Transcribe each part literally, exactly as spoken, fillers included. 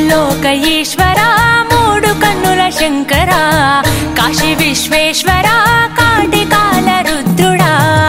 ముల్లోక ఈశ్వరా మూడు కన్నుల శంకరా కాశీ విశ్వేశ్వరా కాటికాల రుద్రుడా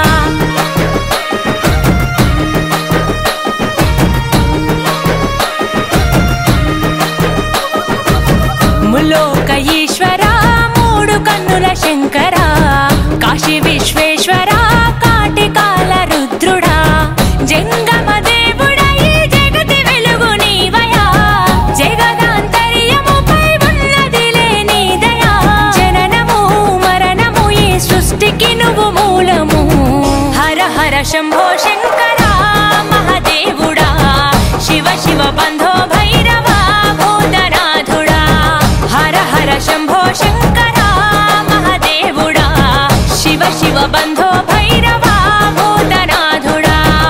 ముల్లోక ఈశ్వరా మూడు కన్నుల శంకరా కాశీ విశ్వేశ్వరా కాటికాల రుద్రుడా జంగమ దేవుడా ఈ జగతి వెలుగు నీవయా జగదాంతర్యముపై ఉన్నదిలే నీ దయా జననము మరణము ఈ సృష్టికి నువ్వు మూలము హర హర శంభో శంకరా మహాదేవుడా శివ శివ బంధో భైరవా భూతనాథుడా హర హర శంభో శంకరా మహాదేవుడా శివ శివ బంధో భైరవా భూతనాథుడా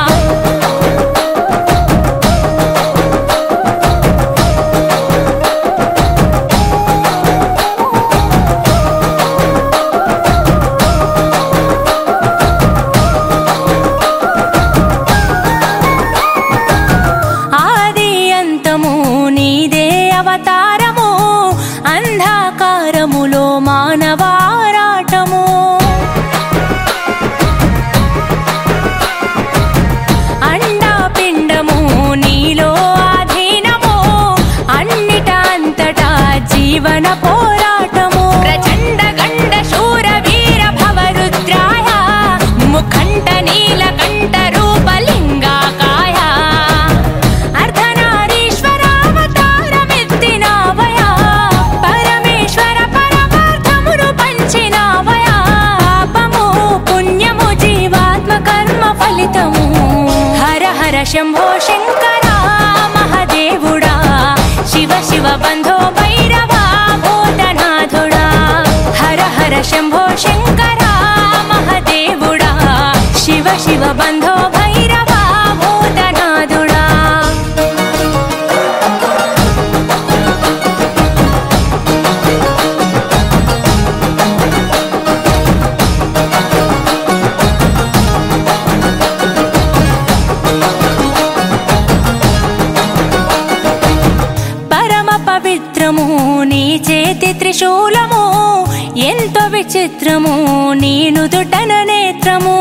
ఆది అంతము నీదే అవతారము అంధకారములో మానవారాటము అండాపిండము నీలో ఆధీనము అన్నిట అంతటా జీవన పోరాటము ప్రచండ గండ శూర వీర భవరుద్రాయ ముఖంట నీలకంఠ రూపలింగాకాయ అర్ధనారీశ్వరావతారమెత్తినావయా పరమేశ్వర పరమార్థమును పంచినావయా పాపము పుణ్యము జీవాత్మ కర్మ ఫలితము హర హర శంభో శంకరా మహాదేవుడా శివ శివ బంధో భైరవా భూతనాథుడా హర హర శంభో శంకరా మహాదేవుడా శివ శివ బంధో భైరవా భూతనాథుడా పరమ పవిత్రము నీ చేతి త్రిశూలము ఎంతో విచిత్రము నీ నుదుటన నేత్రము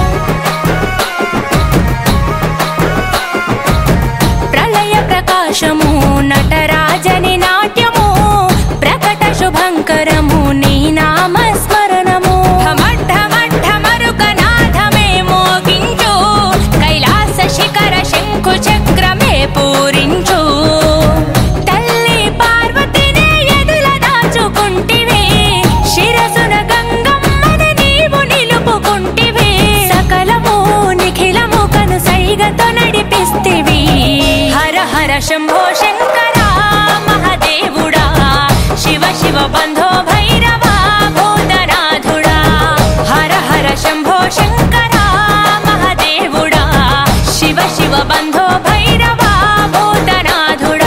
ప్రళయ ప్రకాశము నటరాజని నాట్యము ప్రకట శుభంకరము నీ నామస్మరణము ఢమఢమఢమరుకనాథమే మోగించు కైలాస శిఖర శంఖు చక్రమే పూరించు తల్లి పార్వతినే ఎదుల దాచుకుంటివే శిరసున గంగమ్మని నీవు నిలుపుకుంటివే సకలము నిఖిలము కను సైగతో నడిపిస్తివి హర హర శంభో శంకరా మహాదేవుడా శివ శివ బంధో భైరవా భూతనాథుడా హర హర శంభో శంకరా మహాదేవుడా శివ శివ బంధో భైరవా భూతనాథుడా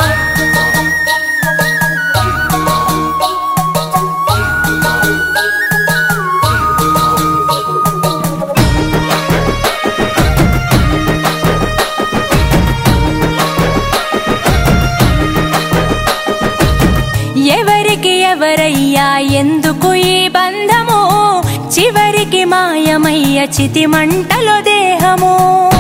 ఎవరికి ఎవరయ్యా ఎందుకు ఈ బంధము చివరికి మాయమయ్య చితి మంటలో దేహము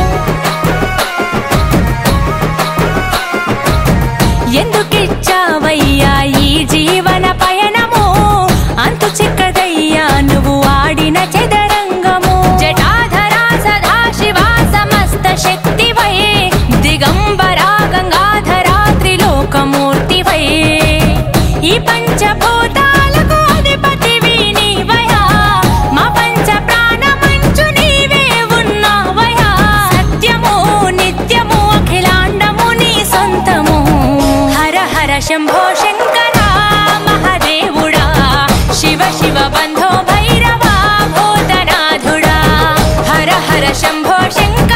ఎందుకిచ్చావయ్యా ఈ జీవన పయనము అంతు చిక్కదయ్యా నువ్వు ఆడిన చదరంగము జటాధరా సదాశివా సమస్త శక్తివై దిగంబరా గంగాధరా త్రిలోకమూర్తివై ఈ పంచభూతాలకు అధిపతివి నీవయా మా పంచ ప్రాణమంచు నీవే ఉన్నావయా సత్యము నిత్యము అఖిలాండము నీ సొంతము హర హర శంభో శంకరా మహాదేవుడా శివ శివ బంధో భైరవా భూతనాథుడా హర హర శంభో శంకరా